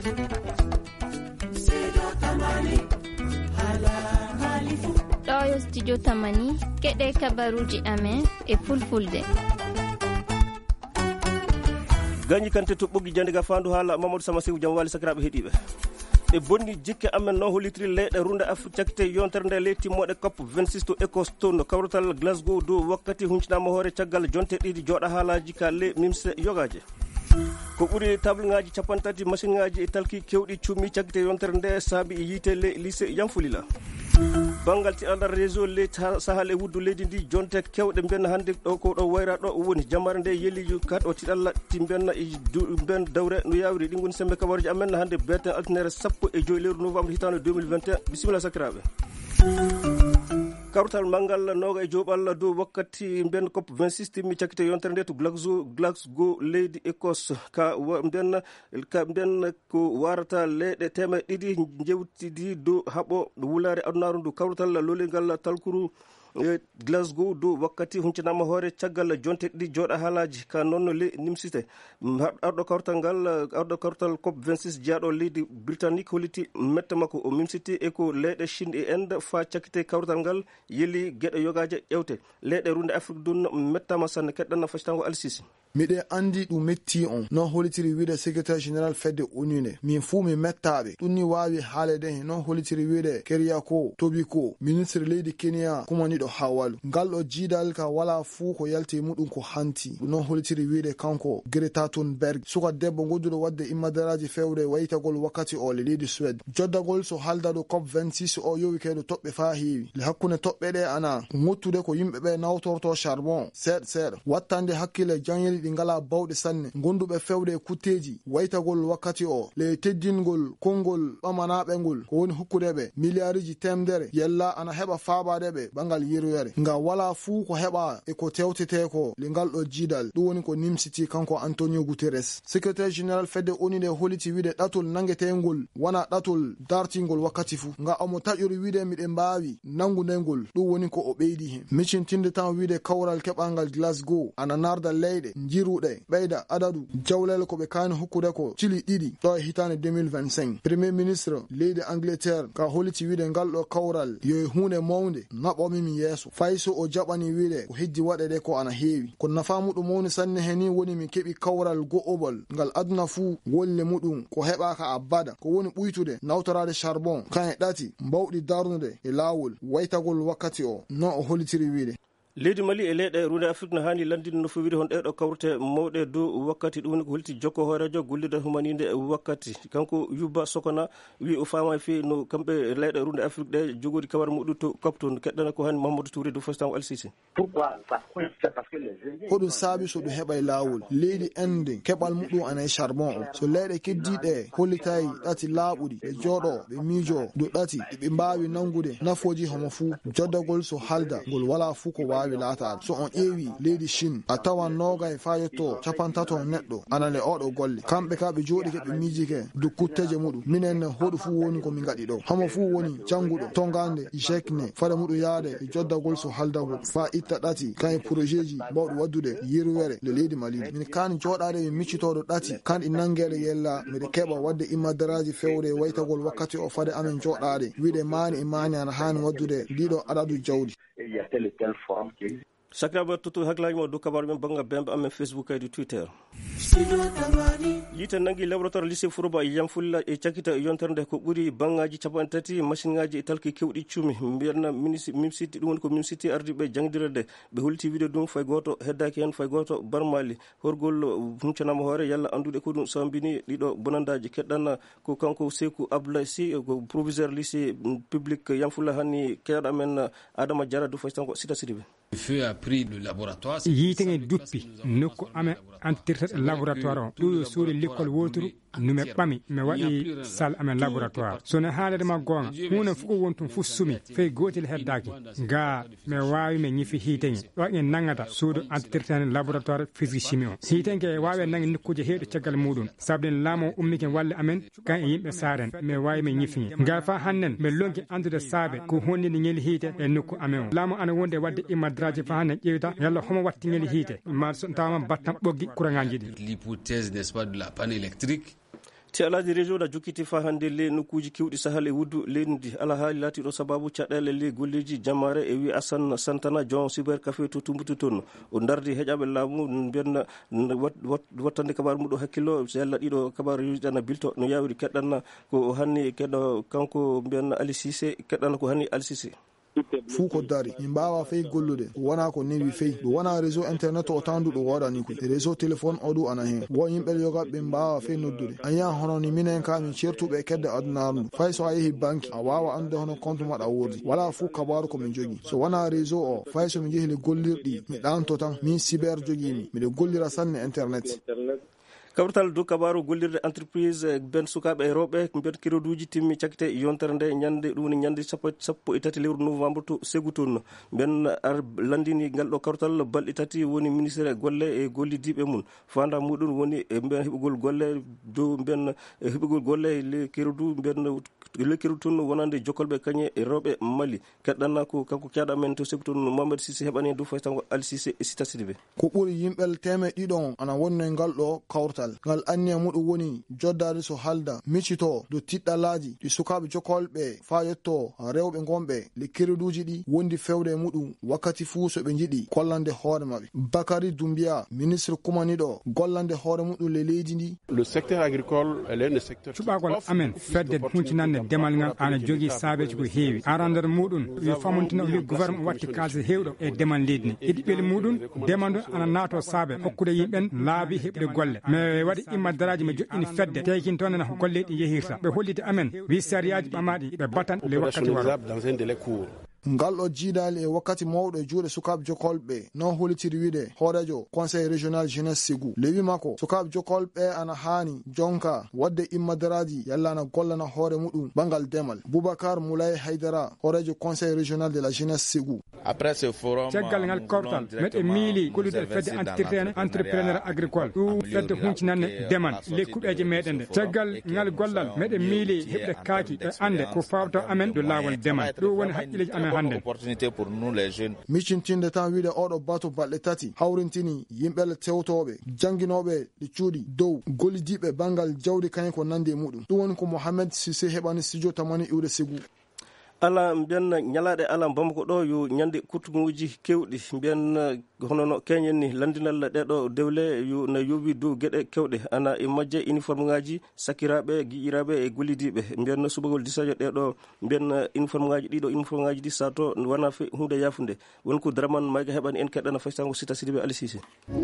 ɗo yo studio tamani keɗe kabaruji amen e fulfulde. gañi kante to ɓoggi jandiga fandu haala Mamadou Sama Sew jam wali sakiraɓe heeɗiɓe e bonni jikke amen no hollitiri leyɗe runde Afrique cakkite yontere nde ley timmoɗe COP 26 to Ecoston kawrutal Glasgow dow wakkati huncinama hoore caggal jonte ɗiɗi jooɗa haalaji ka le mimse yogaje ko ɓuri table ngaji capantati machine ngaji e talki kewɗi cummi cakkite yontere nde saabi e yiite le lycée Yanfulila bangal ti andar réseau le sahal e wuddu leydi ndi jonte kewɗe mbenna hannde ɗo ko ɗo wayra ɗo woni jamare nde yeliji kat o tiɗalla ti mbenna ben dawre no yawri ɗi goni sembe kabaruji amen hannde berten altinere 15 lewru novembre hitande 2021 bisimilla sakiraɓe kawrutal mangal noga e joɓal dow wakkati mben COP 26 timmi cakkite yontere nde to Glasgow leydi Écosse ka mben ko warata leyɗe teme ɗiɗi jewtidi dow haɓo wulare adunaru ndu kawrutal lolingal talkuru Glasgow dow wakkati huncinama hoore caggal jonte ɗiɗi jooɗa haalaji ka noon le nimsite arɗo kawrutal COP 26 jeyaɗo leydi britannique holliti metta makko o mimsiti e ko leyɗe Chine e Inde fa cakkite kawrutal ngal yeli gueɗe yogaje ƴewte leyɗe runde Afrique dun mettama sanne keɗɗanna facitango Alsisi miɗe andi ɗum metti on non hollitiri wiide secrétaire général fedde unine min fuu mi mettaɓe ɗum ni wawi haalede non hollitiri wiide Keriako Tobiko ministre leydi Kenya kumaniɗo hawalu ngal ɗo jiidal ka wala fuu ko yalti muɗum ko hanti non hollitiri wiide kanko Greta Thunberg suka debbo godduɗo wadde immadaraji fewre wayitagol wakkati o le leydi Suède joddagol so halda ɗo COP 26 o yowi keɗo toɓɓe fa heewi le hakkunde toɓɓe ɗe ana mottude ko yimɓeɓe nawtorto charbon seeɗa wattande hakkille jangeli ɗi ngala bawɗe sanne gonduɓe fewde kutteji waytagol wakkati o le teddingol konngol ɓamanaɓe ngol ko woni hokkudeɓe milliardji temdere yella ana heɓa faabadeɓe ɓangal yirwere nga wala fuu ko heɓa e ko tewtete ko le ngal ɗo jiidal ɗum woni ko nimsiti kanko Antonio Guterres secrétaire général fedde onide holliti wiide ɗatol nangetengol wona ɗatol dartingol wakkati fuu nga omo taƴori wiide miɗe mbawi nangudengol ɗum woni ko o ɓeydi hen miccintinde tan wiide kawral keɓalngal Glasgow ana narda leyɗe jiruɗe ɓeyda adadu jawlele ko ɓe kani hokkude ko cili ɗiɗi ɗo e hitande 2025 premier ministre leydi Angleterre ka holliti wiide ngal ɗo kawral yo hunde mawde naɓomimi yeeso fayso o jaɓani wiide ko hejji waɗede ko ana heewi ko nafa muɗum mawni sanne heni woni mi keɓi kawral go'obol ngal aduna fuu wolle muɗum ko heɓaka abada ko woni ɓuytude nawtorade charbon kan e ɗati mbawɗi darnude e lawol waytagol wakkati o non o hollitiri wiide leydi Mali e leyɗe runde Afrique no hani landinde no fowiri hon ɗeɗo kawrute mawɗe dow wakkati ɗum woni ko holti jokko hoorejo gollida humaninde e wakkati kanko Yuba Sokona wi o faama fewi no kamɓe leyɗe runde Afrique ɗe jogori kawar muɗum to COP to keɗɗana ko hani Mamadou Touré do Fastango Alsisi hoɗum saabi so ɗum heɓa e lawol leydi Inde keɓal muɗum ana e charbon o so leyɗe keddiɗe hollitayi ɗati laaɓuɗi ɓe jooɗo ɓe miijo dow ɗati ɓe mbawi nangude nafoji homo fuu joddagol so halda ngol wala fuu ko wawi laatade so on ƴeewi leydi Chine a tawan nogay fa yetto 50 neɗɗo anale oɗo golle kamɓe ka ɓe jooɗike ɓe miijike dow kutteje muɗum minen hoɗo fuu woni komin gaɗi ɗo hamo fuu woni jangguɗo tongande jekne fade muɗum yaade e joddagol so haldagol fa itta ɗati kan e projet ji mbawɗo waddude yirwere le leydi Mali min kani jooɗade e miccitoɗo ɗati kanɗi nangueɗe yella miɗe keɓa wadde immadaraji fewre waytagol wakkati o fade amen jooɗade wiide mani e mani ana hani waddude ndiɗo adadu jawdi sakiraɓe toto haklaji mo dow kabaru men bangga bembe amen Facebook kaydi Twitter yite nangi laboratoire lycée Fourouba Yanfulla e cakkita yontere nde ko ɓuri bangaji capantati machine ngaji e talki kewɗi cumi mbiyatna mimsiti ɗum woni ko mimsiti ardiɓe jangdirede ɓe holti wiide ɗum fay goto heddaki hen fay goto barmali horgol humcanama hoore yalla andude ko ɗum sambini ɗiɗo bonandaji keɗɗanna ko kanko Sekou Abdoulaye Sy ko proviseur lycée public Yanfulla hanni keeɗo amen Adama Diarra do fayi tan ko Sita Sidibé yitege duppi nokku amen entretien laboratoire o ɗo yo suude l'école woturu nume ɓami mi waɗi salle amen laboratoire sono haaladema gonga hunde fof ko wontum fof sumi fey gotel heddaki ga mi wawi mi ñifi hitege ɗo en nangata suudu entretien laboratoire physique chimie o hitege wawi nangi nokkuje heeɗo caggal muɗum sabden laamo ummike walle amen kan e yimɓe saren mi wawi mi ñifi ga fa hannen mi lonki andude saabe ko honnide ñeli hiite e nokku amen o laamo ana wonde wadde immadraji fa hannen ƴewta yalla homo watti ñeli hiite ma tawama battam ɓoggi courant ngaji ɗi l'hypothèse n'est-ce pas de la panne électrique ti alaji région da jukkiti fa hande le nokkuji kewɗi sahal e wuddu leydi ala haali laatiɗo sababu caɗele le golleji jamare e wi Assane Santana John cyber café to tumbutu toon o dardi heƴaɓe laamu mbiyanna wattande kabaru muɗo hakkillo so yalla ɗiɗo kabaru yujiɗana bilto no yawiri keɗɗanna ko hanni keɗo kanko mbiyanna Ali Cissé keɗɗanna ko hanni Ali Cissé fuu ko dari min mbawa fey gollude wona ko newi fey ɗo wona réseau internet o tanduɗo waɗani ko réseau téléphone o ɗu ana hen wo yimɓe yogaɓe mbawa fey noddude a yiyan hono ni minen ka min certuɓe kedde adunaru ndu fay so a yeehi banque a wawa andude hono compte maɗa woodi wala fuu kabaru komin jogui so wona réseau o fay somi jehile gollirɗi mi ɗanto tan min cyber joguimi miɗe gollira sanne internet kawrital dow kabaru gollirde entreprise ben sukaɓe e rewɓe mbiyan kiroduji timmi cakkite yontere nde ñande ɗum woni ñande sappo e tati lewru novembre to Ségou toon mbiyan landini ngal ɗo kawrital balɗe tati woni ministére golle e gollidiɓe mum fanda muɗum woni mbiyan heɓugol golle dow mbiyan heɓugol golle le kirodu mbiyan le kirodu toon wonande jokkolɓe kañe e rewɓe Mali keɗɗanna ko kanko keeɗa men to Ségou toon Mamadou Cissé heɓani dow fay tango Ali Cissé e Sita Sidibé ko ɓuuri yimɓel temeɗɗe ɗiɗon ana wonno ngal ɗo kawrital ngal anniya muɗum woni joddade so halda miccito do tiɗɗalaji ɗi sukaɓe jokolɓe fa yetto rewɓe gonɓe le kereduji ɗi wondi fewde muɗum wakkati fuu so ɓe jiiɗi kollande hoore maɓɓe. Bakary Doumbia ministre kumaniɗo gollande hoore muɗum le leydi ndi le secteur agricole le secteur cuɓagol amen fedde huncinande demal ngal ana jogui saabeji ko heewi arandere muɗum wi famontina wi gouvernement watti kalse hewɗo e demal leydi ndi iɗi ɓeli muɗum demandu ana naato saabe hokkude yimɓen laabi heɓde golle mais waɗi immaddaraji mi joƴƴini fedde tekin toon ena golle ɗi yehirta ɓe hollite amen wi sériyaji ɓamaɗi ɓe batan le wakkati waro ngal ɗo jiidali e wakkati mawɗo e juuɗe sukaɓe jokolɓe non holitiri wiide hoorejo conseil régional jeunesse Ségou lewi makko sukaɓe jokolɓe ana haani jonka wadde immaddaraji yalla ana gollana hoore muɗum bangal demal. Boubacar Moulay Haydara hoorejo conseil régional de la jeunesse Ségou caggal ngal kortal meɗe miili gollude fedde entretien entrepreneur agricole ɗum fedde huncinanne demal lekkuɓeje meɗen nde caggal ngal gollal meɗe miili heɓde kaaki e ande ko fawta amen do laawol demal ɗum woni haqqileji amen hannde miccintinde tan wiide oɗo bato balɗe tati hawrintini yimɓele tewtoɓe janguinoɓe ɗe cuuɗi dow gollidiɓe bangal jawdi kañum ko nandi e muɗum ɗum woni ko Mohamed Cissé heɓani studio tamani iwde Ségou. ala mbiyanna ñalaɗe ala Bamako ɗo yo ñande kurtuguji kewɗi mbiyan hono no keñen ni landinal ɗeɗo dewle yo na yowi dow gueɗe kewɗe ana e majje uniforme ngaji sakiraɓe guiƴiraɓe e gollidiɓe mbiyan subagol disajo ɗeɗo mbiyan uniforme ngaji ɗiɗo uniforme ngaji ɗi sato wona hunde yafude wonko Dramane Mayga heɓani en keɗɗana faytango Sita Sidibé Ali Cissé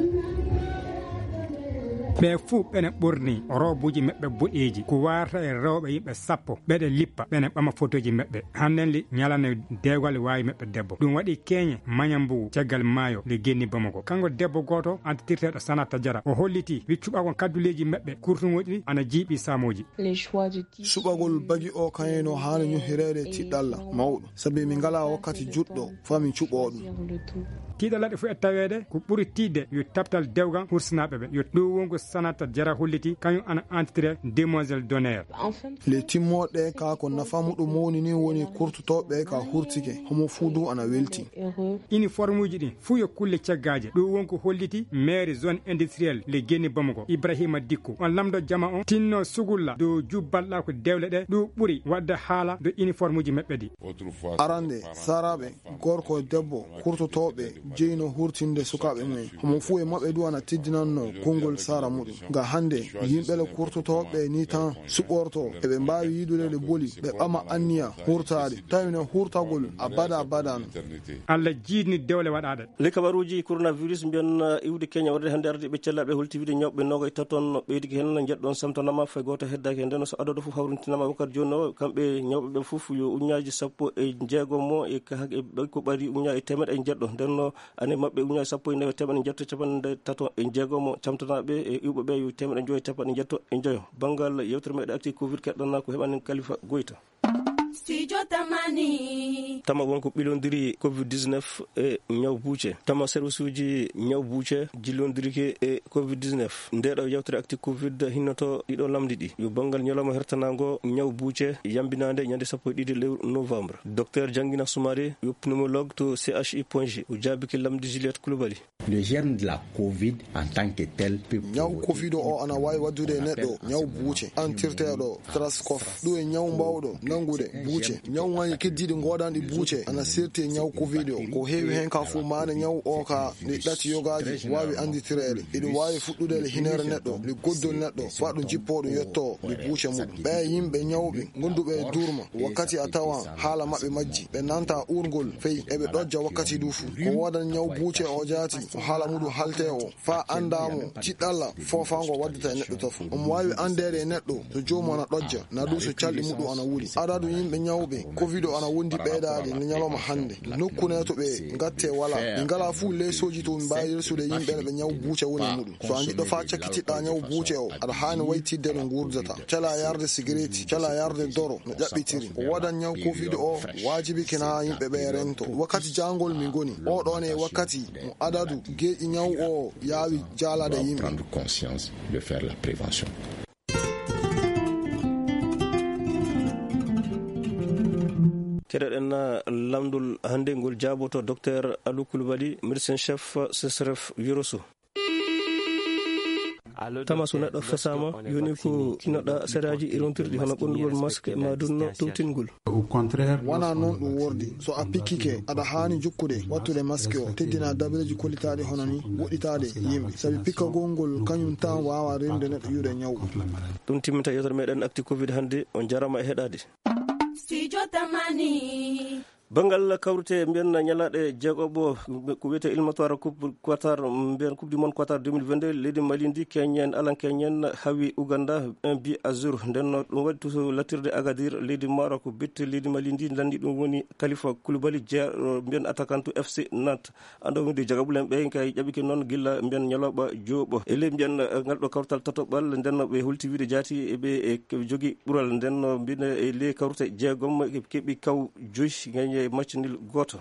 ɓe fuu ɓene ɓorni robuji maɓɓe boɗeji ko warta e rewɓe yimɓe sappo ɓeɗe lippa ɓene ɓama photoji maɓɓe hannenli ñalane dewgal wawi maɓɓe debbo ɗum waɗi keñe mañambugu caggal maayo le genni Bamako kanko debbo goto antitirteɗo Sanata Diarra o holliti wi cuɓagol kadduleji maɓɓe kurtugoji ɗi ana jiiɓi samoji suɓagol bagi o kañeno hani ñuhirede tiɗɗalla mawɗo saabi min ngala wakkati juɗɗo famin cuɓo ɗum tiɗalaɗe fo e tawede ko ɓuuri tidde yo tabtal dewgal hursinaɓe ɓe yo ɗum wonko Sanata Diarra holliti kañum ana entretien demoiselle d'honneur le timmoɗe ka ko nafa muɗum mawni ni woni kurtutoɓe ka hurtike homo fuu du ana welti uniforme uji ɗi fuu yo kulle caggaje ɗum wonko holliti maire zone industrielle le genni Bamako Ibrahima Dikko on lamɗo jama on tinno sugulla dow jubbalɗa ko dewle ɗe ɗum ɓuuri wadde haala do uniforme uji maɓɓe ɗi arande saraɓe gorko debbo kurtotoɓe jeyno hurtinde sukaɓe mumen homo fuu e maɓɓe du ana teddinanno konngol sara muɗum ga hande yimɓele kurtotoɓe ni tan suɓorto eɓe mbawi yidude le boli ɓe ɓama anniya hurtade tawino hurtagol a badano Allah jiidni dewle waɗaɗe le kabaruji coronavirus mbiyan iwde Kenya wadde hande arde ɓe cellaɓe holtivide ñawɓe noga e taton ɓeydiki hen jeɗɗon samtanama fay goto heddaki nden so adodo fof hawrintinama wakkati joni o kamɓe ñawɓe ɓe fof yo uñaji sappo e jeegomo e ko ɓari uña e temeɗe e jeɗɗo ndenno ane mabɓe uñaji sappo e ndewe temeɗe jetto capanɗe tato e jeegomo camtanaɓe e iwɓeɓe yo temeɗe joyi tepanɗe jetto e joyo banggal yewtere meɗe acti covid keɗɗonna ko heɓanin Kalifa Goyta. tama wonko ɓilodiri covid-19 e ñaw buuce tama service uji ñaw buuce jillodirike e covid-19 ndeɗo yewtere acti covid hinnoto ɗiɗo lamdi ɗi yo banggal ñalawma hertanago ñaw buuce yambinade ñande 12 lewru novembre docteur Jangina Soumare yo pneumologue to CHI.G o jaabiki lamdi Juliette Coulibaly. Le germe de la covid en tant que tel peut ñaw covid o ana wawi waddude neɗɗo ñaw buuce antirteɗo Trascof ɗum e ñaw mbawɗo nangude buuce ñawŋaji keddiɗi goɗanɗi buuce ana sirte ñaw covid o ko heewi hen ka fu mane ñaw o ka ɗi ɗati yogaji wawi anditirede eɗum wawi fuɗɗude le hinere neɗɗo le goddol neɗɗo fa ɗum jippoɗo yetto le buuce muɗum ɓe yimɓe ñawɓe gonduɓe e durma wakkati a tawan haala mabɓe majji ɓe nanta urgol feyi eɓe ɗojja wakkati du fu ko wodan ñaw buuce o jaati o haala muɗum halte o fa andamo jiɗɗalla fofango waddata e neɗɗo tof omo wawi andede e neɗɗo so jomum ana ɗojja na ɗum so calɗi muɗum ana wuuli adadu yimɓe ñawɓe covid o ana wondi ɓeydade nde ñalawma hande nokkune to ɓe gatte wala ɓe ngala fuu lesoji to ɓe mbawi resude yimɓe ɓe ñaw buuce woni e muɗum so a jiɗɗo fa cakkitiɗɗa ñaw buuce o aɗa hani waytidde no gurdata cala yarde cigarette cala yarde doro no ƴaɓɓitiri o waɗan ñaw covid o wajibi kena yimɓe ɓe rento wakkati jangol min goni oɗon e wakkati mo adadu geƴi ñaw o yaawi jaalade yimɓe prendre conscience de faire la prévention. keɗoɗen lamdul hande ngol jaaboto docteur Alou Coulibaly médecin chef CSRF Yorosso. tama so neɗɗo fesama yoni ko kinoɗa séraji irontirɗi hono ɓondugol masque ma dunno towtingol wona noon ɗum wordi so a pikkike aɗa hani jukkude wattude masque o teddina dabreji kollitaɗe hono ni woɗɗitade yimɓe saabi pikkagol ngol kañum tan wawa rende neɗɗo yuude ñawɗo ɗum timminta yewtere meɗen acti covid hande on jarama e heɗade bangal kawrite mbiyen ñalaɗe jeegoɓo ko wiyete éliminatoire coupe Qatar mbiyen coupe du monde Qatar 2022 leydi Mali ndi keñen alan keñen hawi Uganda 1-0 nden ɗum waɗi to latirde Agadir leydi Maroc bitte leydi Mali ndi landi ɗum woni Khalifa Koulibaly jeeɗo mbiyen attaquant to FC Nantes andawide jagaɓulen ɓe kay ƴaɓike noon gilla mbiyen ñaloɓa jooɓo e ley mbiyen ngalɗo kawtal tatoɓal nden ɓe hultiwide jaati eɓe jogui ɓuural nden mbiyen e ley kawrite jeegom keeɓi kaw joyi matchnil goto.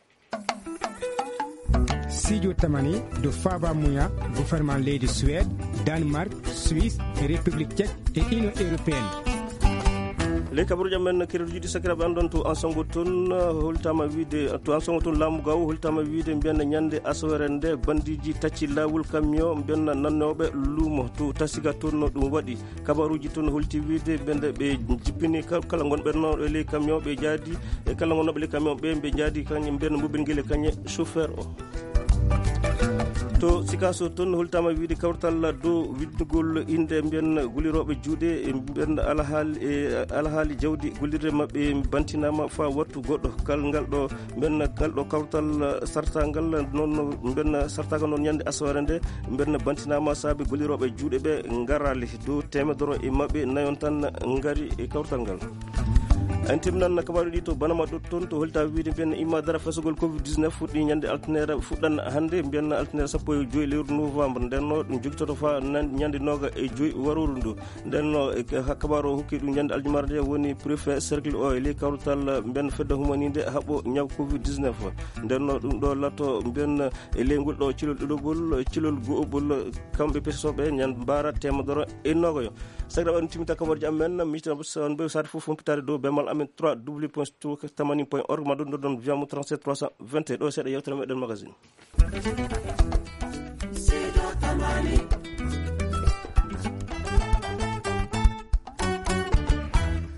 Sidio Tamani do Faba Mouya gouvernement leydi Suède Danemark Suisse République tchèque et Union européenne. ley kabaruji amen kereɗo jiɗi sakiraɓe andon to en songo toon holtama wiide to en songo toon laamu gaw holtama wiide mbiyen ñande asore nde bandiji tacci lawol camion mbiyen nannoɓe luumo to tasiga toon ɗum waɗi kabaruji toon holti wiide mbiyende ɓe jippini kala gonɓenno e ley camion ɓe jaadi e kala gonnoɓe ley camion ɓe jaadi kañe mbiyen mobil guel kañe chauffeur o to sikaso toon holtama wiide kawtal dow widdugol inde mbiyen gulliroɓe juuɗe e mbiyen alahaali jawdi gullirde mabɓe bantinama fa wattu goɗɗo kal ngal ɗo mbiyen ngal ɗo kawtal sartagal noon mbiyen sartagal noon ñande asaware nde mbiyen bantinama saabi gulliroɓe juuɗe ɓe garali dow temedoro e mabɓe nayon tan gaari e kawtal ngal en timnan kabaruɗi to banama ɗo toon to holta wiide mbiyen imma dara fasugol covid-19 fuɗɗi ñande altinere fuɗɗan hande mbiyen altinere 15 lewru novembre ndenno ɗum jogitoto fa ñande 25 waroru ndu ndenno kabaru o hokki ɗum ñande aljumarde woni préfet cercle o e ley kawrutal mbiyen fedde humanide haɓo ñaw covid-19 ndenno ɗum ɗo latto mbiyen e ley ngol ɗo cilol ɗiɗoɓol cilol go'oɓol kamɓe pesoɓe ñande mbara temedoro e nogoyo sakiraɓe ɗum timita kabaruji amen miitan sade foof fompitade dow bemal amen 3w.tamani.org ma ɗum ɗon viyamo 37 321 ɗo seeɗa yewtere meɗen magazine.